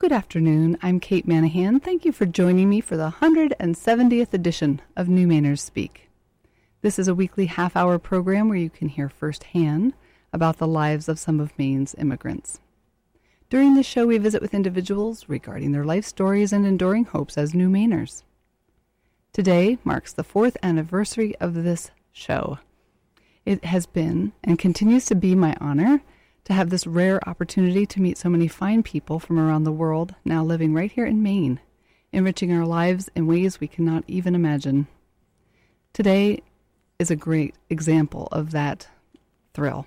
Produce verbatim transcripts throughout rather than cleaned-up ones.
Good afternoon. I'm Kate Manahan. Thank you for joining me for the one hundred seventieth edition of New Mainers Speak. This is a weekly half-hour program where you can hear firsthand about the lives of some of Maine's immigrants. During this show, we visit with individuals regarding their life stories and enduring hopes as New Mainers. Today marks the fourth anniversary of this show. It has been and continues to be my honor to have this rare opportunity to meet so many fine people from around the world now living right here in Maine, enriching our lives in ways we cannot even imagine. Today is a great example of that thrill.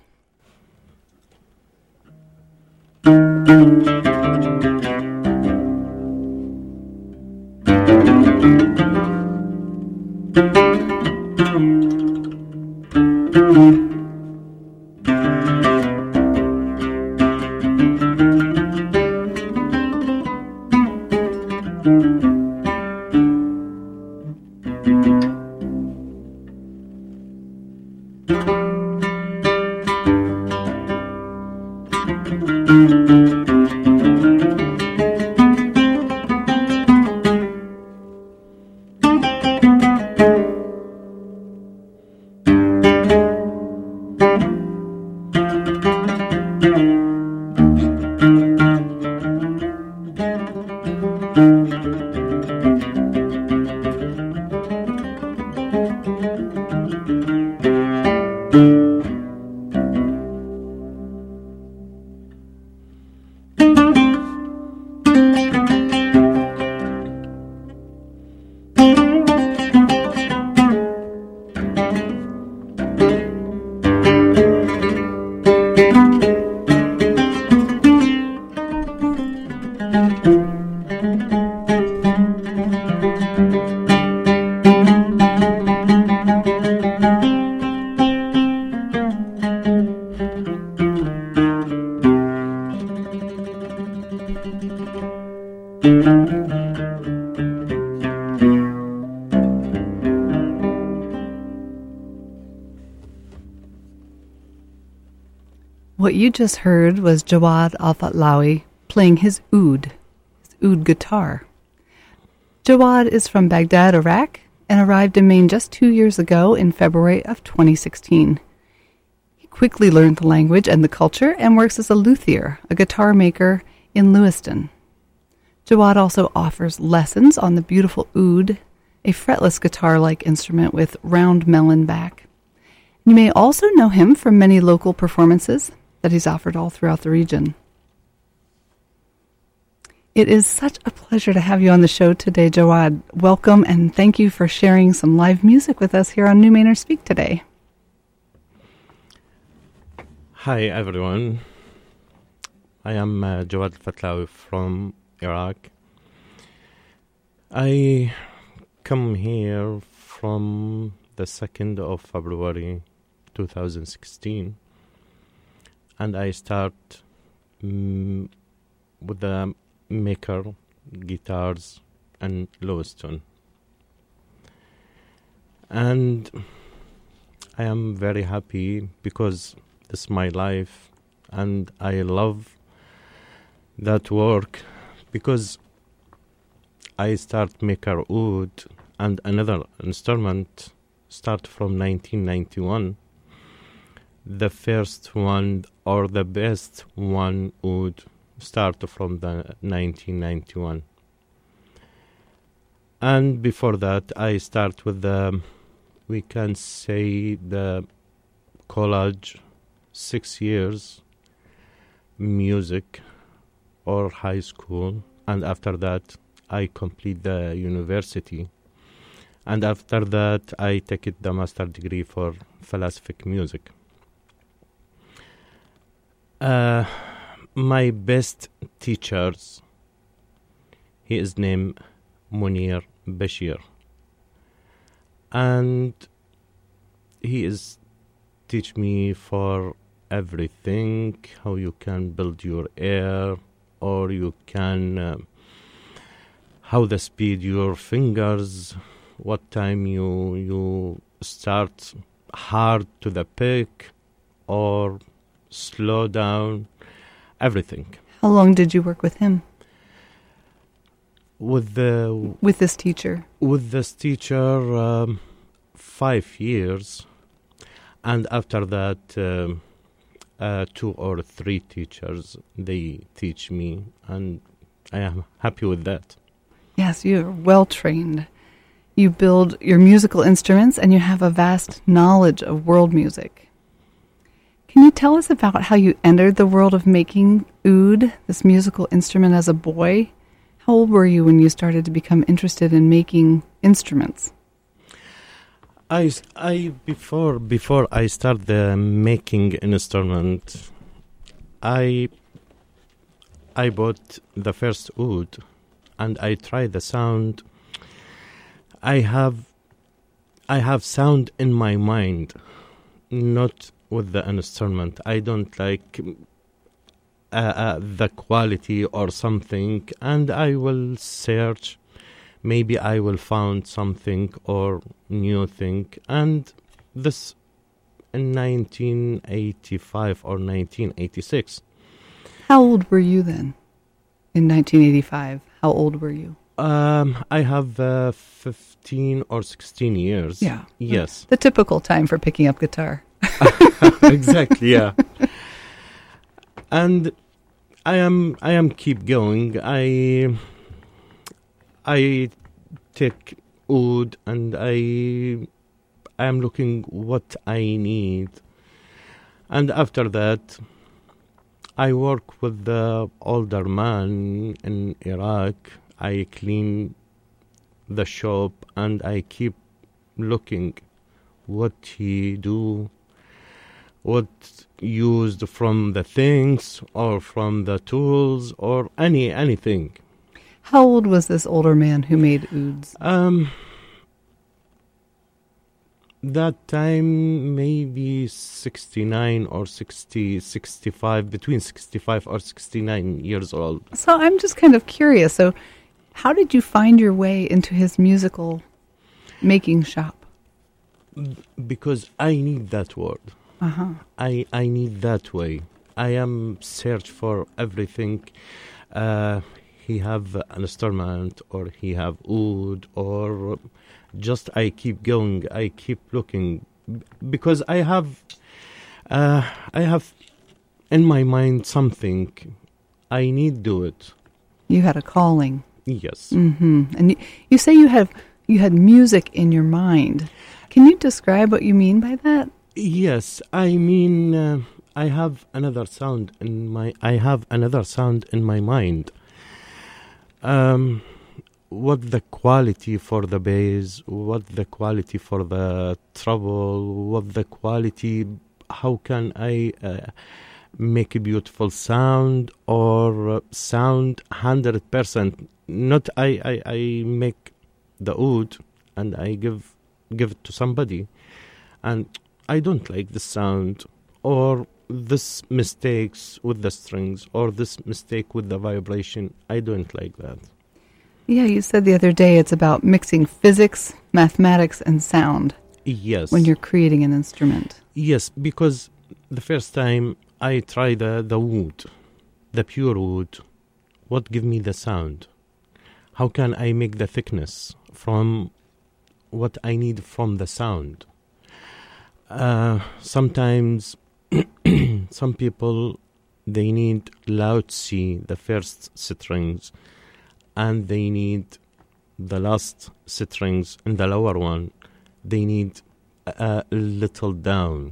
What you just heard was Jawad Al-Fatlawi playing his oud, his oud guitar. Jawad is from Baghdad, Iraq, and arrived in Maine just two years ago in February of twenty sixteen. He quickly learned the language and the culture and works as a luthier, a guitar maker in Lewiston. Jawad also offers lessons on the beautiful oud, a fretless guitar-like instrument with round melon back. You may also know him from many local performances that he's offered all throughout the region. It is such a pleasure to have you on the show today, Jawad. Welcome, and thank you for sharing some live music with us here on New Mainers Speak today. Hi, everyone. I am uh, Jawad Al-Fatlawi from Iraq. I come here from the second of February two thousand sixteen. And I start um, with the maker guitars in Lewiston. And I am very happy because this is my life and I love that work because I start maker oud and another instrument start from nineteen ninety-one. The first one or the best one would start from the nineteen ninety-one. And before that, I start with the, we can say, the college, six years, music or high school. And after that, I complete the university. And after that, I take it the master degree for philosophic music. Uh, my best teachers, he is named Munir Bashir, and he is teach me for everything, how you can build your air, or you can uh, how the speed your fingers, what time you you start hard to the pick or slow down, everything. How long did you work with him? with the with this teacher? with this teacher, um, five years, and after that, um, uh, two or three teachers they teach me, and I am happy with that. Yes, you're well trained. You build your musical instruments, and you have a vast knowledge of world music. Can you tell us about how you entered the world of making oud, this musical instrument, as a boy? How old were you when you started to become interested in making instruments? I, I before before I start the making instrument, I I bought the first oud, and I tried the sound. I have I have sound in my mind, not with the instrument. I don't like uh, uh, the quality or something, and I will search. Maybe I will find something or new thing. And this in nineteen eighty-five or nineteen eighty-six. How old were you then? In nineteen eighty-five, how old were you? Um, I have uh, fifteen or sixteen years. Yeah. Yes. The typical time for picking up guitar. Exactly, yeah. And I am I am keep going. I I take oud, and I I am looking what I need. And after that, I work with the older man in Iraq. I clean the shop, and I keep looking what he do, what used from the things or from the tools or any anything. How old was this older man who made ouds? Um, that time maybe sixty-nine or sixty, sixty-five, between sixty-five or sixty-nine years old. So I'm just kind of curious. So how did you find your way into his musical making shop? Because I need that word. Uh-huh. I, I need that way. I am search for everything. Uh, he have an instrument, or he have oud, or just I keep going. I keep looking, because I have, uh, I have in my mind something. I need do it. You had a calling. Yes. Mm-hmm. And you, you say you have you had music in your mind. Can you describe what you mean by that? Yes, I mean uh, I have another sound in my. I have another sound in my mind. Um, what the quality for the bass? What the quality for the treble? What the quality? How can I uh, make a beautiful sound, or uh, sound hundred percent? Not I, I. I make the oud and I give give it to somebody, and I don't like the sound, or this mistakes with the strings, or this mistake with the vibration. I don't like that. Yeah, you said the other day it's about mixing physics, mathematics, and sound. Yes. When you're creating an instrument. Yes, because the first time I tried the, the wood, the pure wood, what give me the sound? How can I make the thickness from what I need from the sound? Uh, sometimes some people, they need loud C, the first strings, and they need the last strings in the lower one. They need a little down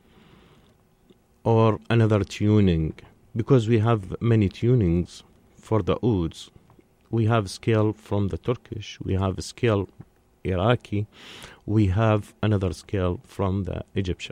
or another tuning, because we have many tunings for the ouds. We have scale from the Turkish, we have a scale Iraqi, we have another scale from the Egyptian.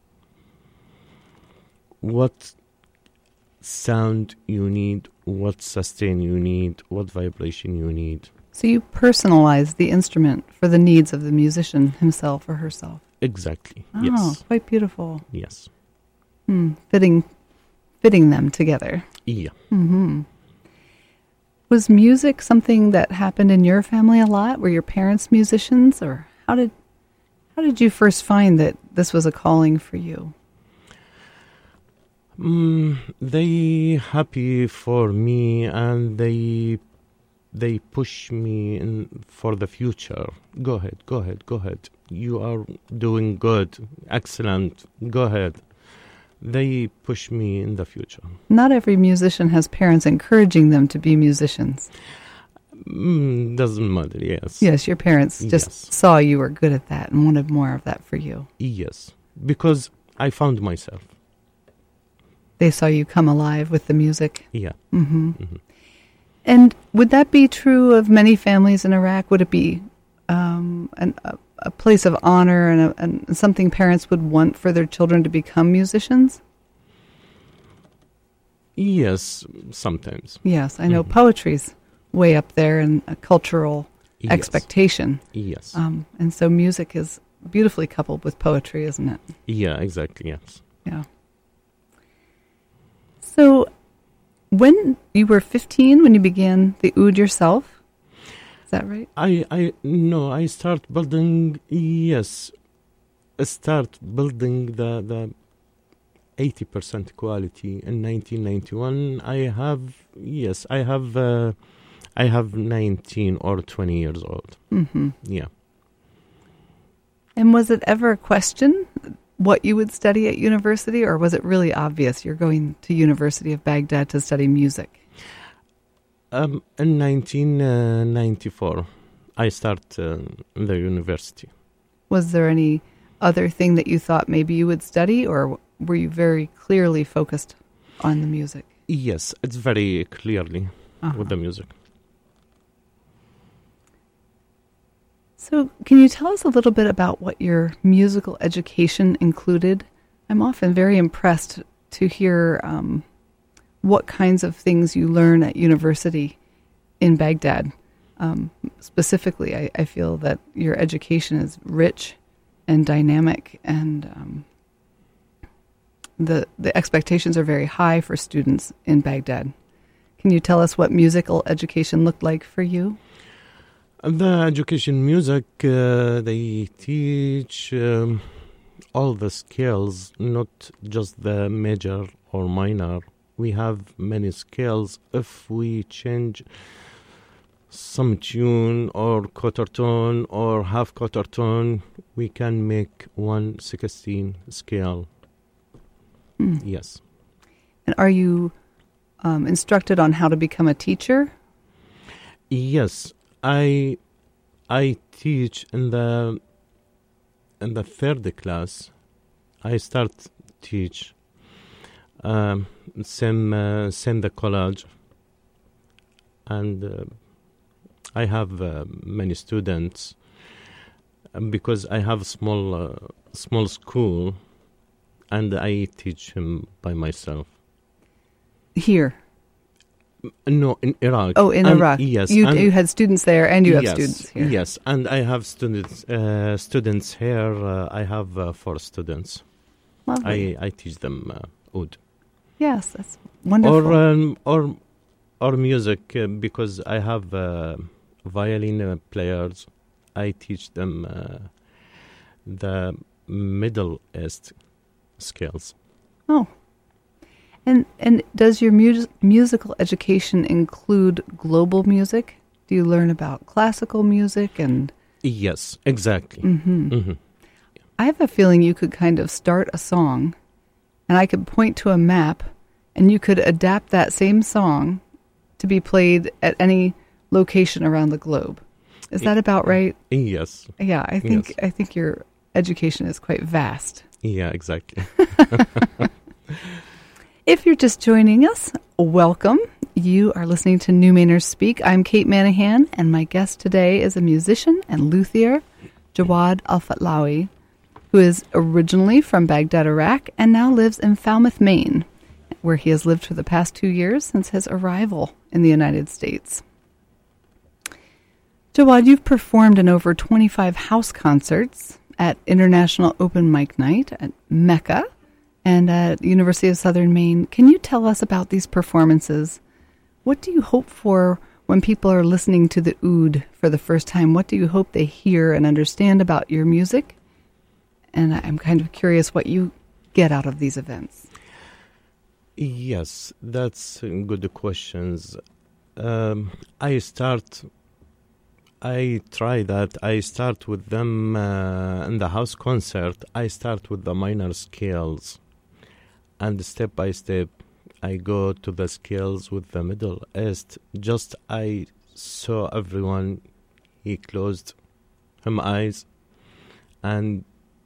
What sound you need, what sustain you need, what vibration you need. So you personalize the instrument for the needs of the musician himself or herself. Exactly. Oh, yes. Quite beautiful. Yes. Hmm. Fitting, fitting them together. Yeah. Mm-hmm. Was music something that happened in your family a lot? Were your parents musicians, or how did how did you first find that this was a calling for you? Mm, they happy for me, and they they push me in for the future. Go ahead, go ahead, go ahead. You are doing good, excellent. Go ahead. They push me in the future. Not every musician has parents encouraging them to be musicians. Mm, doesn't matter, yes. Yes, your parents just Yes. saw you were good at that and wanted more of that for you. Yes, because I found myself. They saw you come alive with the music. Yeah. Mm-hmm. Mm-hmm. And would that be true of many families in Iraq? Would it be um, an, a, a place of honor and, a, and something parents would want for their children to become musicians? Yes, sometimes. Yes, I know Mhm. poetry's way up there in a cultural Yes. expectation. Yes. Um, and so music is beautifully coupled with poetry, isn't it? Yeah, exactly, yes. Yeah. So when you were fifteen, when you began the oud yourself, is that right? I, I, no, I start building, yes, I start building the, the eighty percent quality in nineteen ninety-one. I have, yes, I have, uh, I have nineteen or twenty years old. Mm-hmm. Yeah. And was it ever a question what you would study at university, or was it really obvious you're going to University of Baghdad to study music? Um, in nineteen ninety-four, I start uh, in the university. Was there any other thing that you thought maybe you would study, or were you very clearly focused on the music? Yes, it's very clearly Uh-huh. with the music. So can you tell us a little bit about what your musical education included? I'm often very impressed to hear um, what kinds of things you learn at university in Baghdad. Um, specifically, I, I feel that your education is rich and dynamic, and um, the the expectations are very high for students in Baghdad. Can you tell us what musical education looked like for you? The education music, uh, they teach um, all the skills, not just the major or minor. We have many skills. If we change some tune or quarter tone or half quarter tone, we can make one sixteen scale. Hmm. Yes. And are you um, instructed on how to become a teacher? Yes. I I teach in the in the third class. I start teach um, same uh, same the college, and uh, I have uh, many students um, because I have small uh, small school, and I teach him by myself. Here? No, in Iraq. Oh, in and, Iraq. Yes. You, and you had students there, and you have yes, students here. Yes, and I have students uh, students here. Uh, I have uh, four students. Lovely. I, I teach them uh, oud. Yes, that's wonderful. Or um, or or music uh, because I have uh, violin uh, players. I teach them uh, the Middle East skills. Oh. And and does your mu- musical education include global music? Do you learn about classical music and... Yes, exactly. Mm-hmm. Mm-hmm. I have a feeling you could kind of start a song, and I could point to a map, and you could adapt that same song to be played at any location around the globe. Is that about right? Yes. Yeah, I think Yes. I think your education is quite vast. Yeah, exactly. If you're just joining us, welcome. You are listening to New Mainers Speak. I'm Kate Manahan, and my guest today is a musician and luthier, Jawad Al-Fatlawi, who is originally from Baghdad, Iraq, and now lives in Falmouth, Maine, where he has lived for the past two years since his arrival in the United States. Jawad, you've performed in over twenty-five house concerts at International Open Mic Night at Mecca and at University of Southern Maine. Can you tell us about these performances? What do you hope for when people are listening to the oud for the first time? What do you hope they hear and understand about your music? And I'm kind of curious what you get out of these events. Yes, that's uh, good questions. um, I start. I try that. I start with them uh, in the house concert. I start with the minor scales, and step by step, I go to the scales with the Middle East. Just I saw everyone. He closed his eyes, and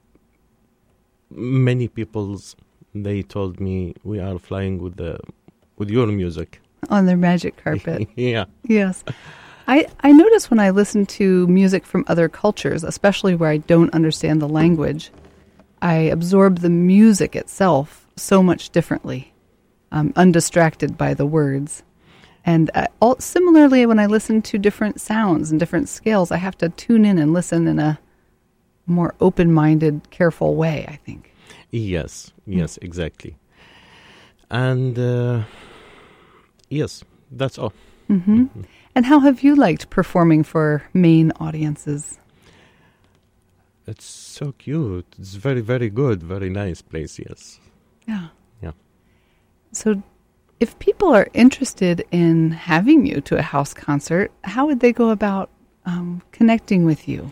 many people's they told me we are flying with the with your music on their magic carpet. Yeah. Yes. I, I notice when I listen to music from other cultures, especially where I don't understand the language, I absorb the music itself so much differently, um, undistracted by the words. And uh, all, similarly, when I listen to different sounds and different scales, I have to tune in and listen in a more open-minded, careful way, I think. Yes, yes, mm. exactly. And uh, yes, that's all. Mm-hmm. Mm-hmm. And how have you liked performing for Maine audiences? It's so cute. It's very, very good. Very nice place, yes. Yeah. Yeah. So if people are interested in having you to a house concert, how would they go about um, connecting with you?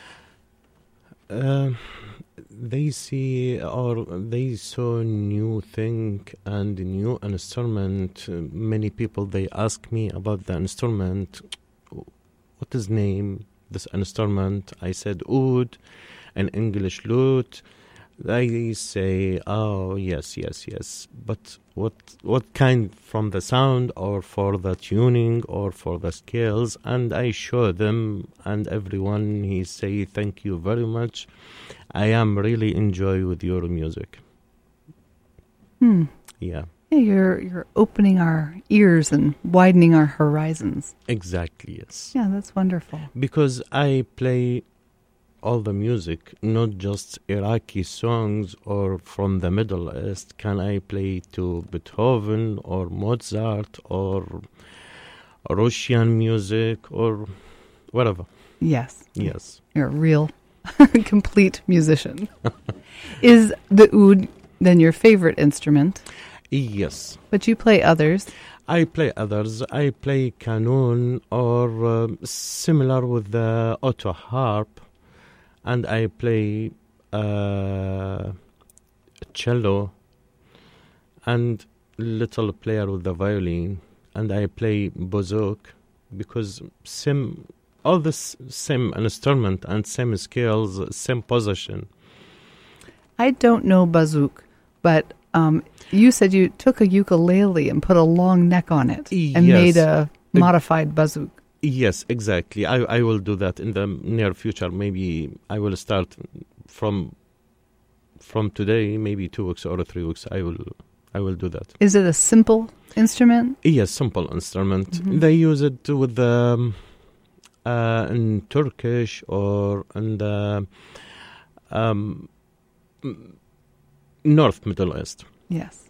Uh, they see or they saw new thing and new instrument. Uh, many people, they ask me about the instrument. What is name this instrument? I said oud, an English lute. They say, oh, yes, yes, yes. But what what kind from the sound or for the tuning or for the scales? And I show them, and everyone, he say, thank you very much. I am really enjoy with your music. Hmm. Yeah. Yeah, you're, you're opening our ears and widening our horizons. Exactly, yes. Yeah, that's wonderful. Because I play all the music, not just Iraqi songs or from the Middle East. Can I play to Beethoven or Mozart or Russian music or whatever? Yes. Yes. You're a real complete musician. Is the oud then your favorite instrument? Yes. But you play others. I play others. I play qanun or uh, similar with the auto harp. And I play uh, cello and little player with the violin. And I play bouzouki because same, all this same instrument and same scales, same position. I don't know bouzouki, but um, you said you took a ukulele and put a long neck on it and yes. made a modified bouzouki. Yes, exactly. I, I will do that in the near future. Maybe I will start from from today, maybe two weeks or three weeks. I will I will do that. Is it a simple instrument? Yes, simple instrument. Mm-hmm. They use it with the um, uh, in Turkish or in the um, North Middle East. Yes.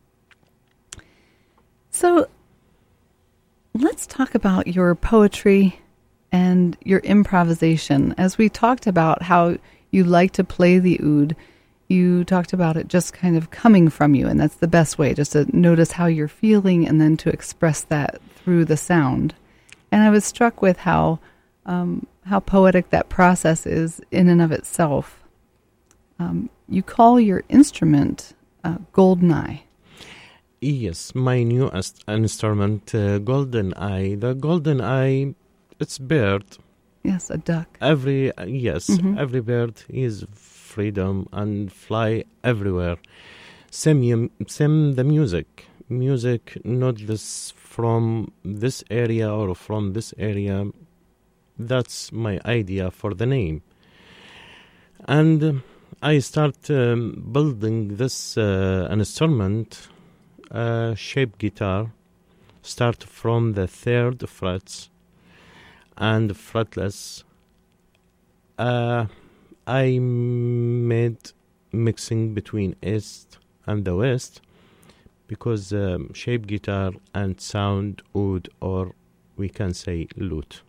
So let's talk about your poetry and your improvisation. As we talked about how you like to play the oud, you talked about it just kind of coming from you, and that's the best way, just to notice how you're feeling and then to express that through the sound. And I was struck with how um, how poetic that process is in and of itself. Um, you call your instrument uh, Goldeneye. Yes, my new ast- instrument, uh, Goldeneye. The Goldeneye, it's bird. Yes, a duck. Every uh, yes, Mm-hmm. every bird is freedom and fly everywhere. Same, same the music. Music, not this from this area or from this area. That's my idea for the name. And uh, I start um, building this uh, instrument. Uh, shape guitar, start from the third frets and fretless. Uh, I made mixing between East and the West because um, shape guitar and sound oud, or we can say lute.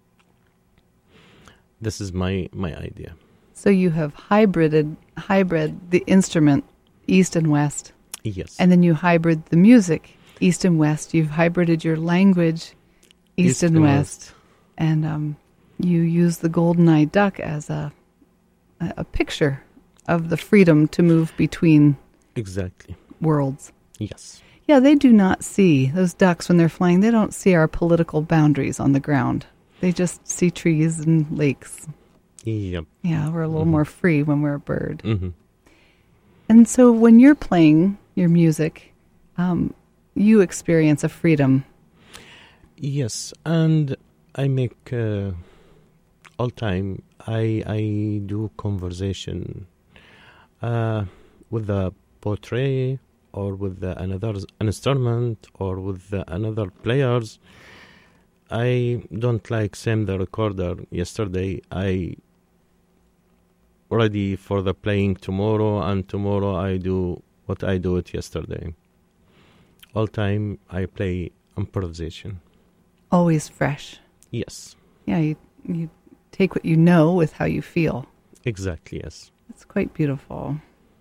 This is my, my idea. So you have hybrided hybrid the instrument East and West. Yes. And then you hybrid the music, East and West. You've hybrided your language, East, East and, and West. West. And um, you use the golden-eyed duck as a, a a picture of the freedom to move between exactly worlds. Yes. Yeah, they do not see, those ducks when they're flying, they don't see our political boundaries on the ground. They just see trees and lakes. Yep. Yeah, we're a little mm-hmm. more free when we're a bird. Mm-hmm. And so when you're playing your music, um, you experience a freedom. Yes, and I make uh, all time, I, I do conversation uh, with the poetry, or with the another instrument, or with the another players. I don't like same the recorder yesterday. I ready for the playing tomorrow, and tomorrow I do what I do it yesterday. All time I play improvisation. Always fresh. Yes. Yeah, you, you take what you know with how you feel. Exactly, yes. It's quite beautiful.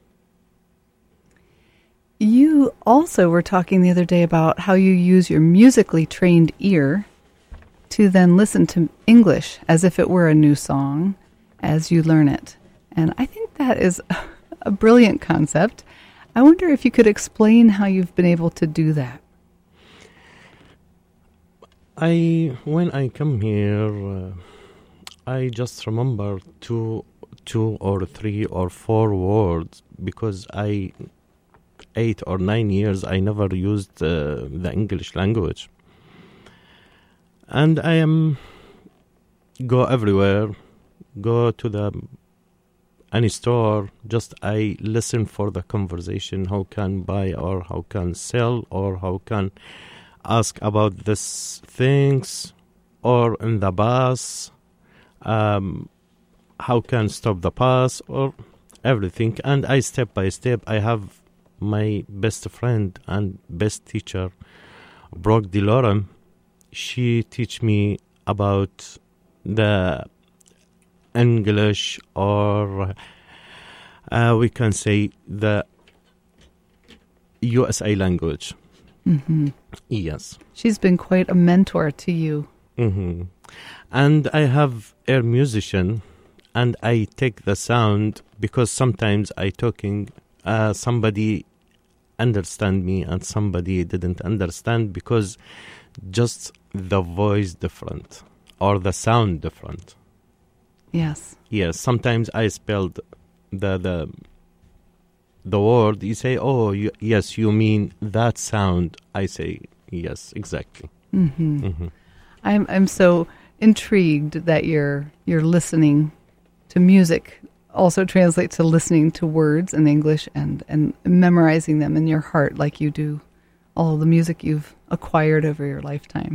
You also were talking the other day about how you use your musically trained ear to then listen to English as if it were a new song as you learn it. And I think that is a brilliant concept. I wonder if you could explain how you've been able to do that. I when I come here, uh, I just remember two, two or three or four words because I... eight or nine years I never used uh, the English language, and I am go everywhere, go to the any store, just I listen for the conversation, how can buy or how can sell or how can ask about this things, or in the bus, um, how can stop the bus, or everything. And I step by step I have my best friend and best teacher, Brooke DeLorem. She teach me about the English, or uh, we can say the U S A language. Mm-hmm. Yes. She's been quite a mentor to you. Mm-hmm. And I have a musician, and I take the sound because sometimes I talking uh, somebody understand me and somebody didn't understand because just the voice different or the sound different. Yes. Yes. Sometimes I spelled the the the word. You say, "Oh, you, yes, you mean that sound." I say, "Yes, exactly." Mm-hmm. Mm-hmm. I'm I'm so intrigued that you're you're listening to music. Also translate to listening to words in English and, and memorizing them in your heart like you do all the music you've acquired over your lifetime.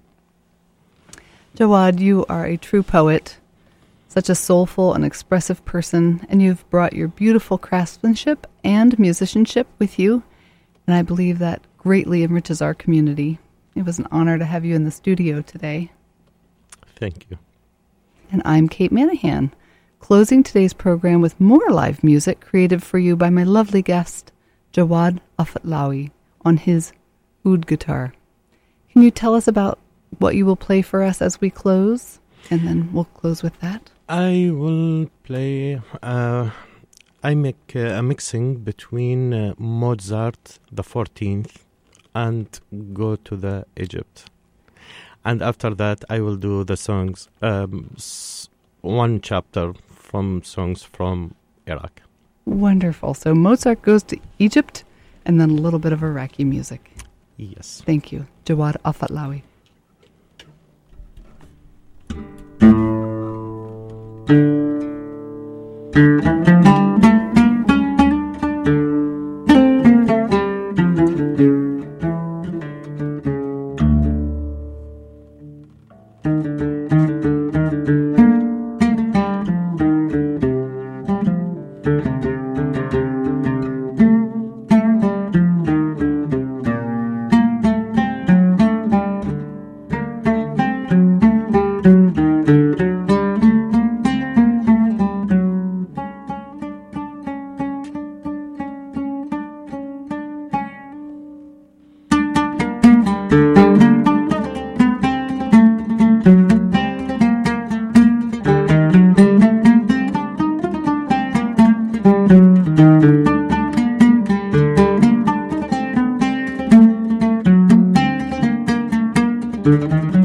Jawad, you are a true poet, such a soulful and expressive person, and you've brought your beautiful craftsmanship and musicianship with you, and I believe that greatly enriches our community. It was an honor to have you in the studio today. Thank you. And I'm Kate Manahan, closing today's program with more live music created for you by my lovely guest, Jawad Afatlawi, on his oud guitar. Can you tell us about what you will play for us as we close? And then we'll close with that. I will play, uh, I make uh, a mixing between uh, Mozart the fourteenth and go to the Egypt. And after that, I will do the songs, um, s- one chapter from songs from Iraq. Wonderful. So Mozart goes to Egypt and then a little bit of Iraqi music. Yes. Thank you. Jawad Afatlawi. Thank you.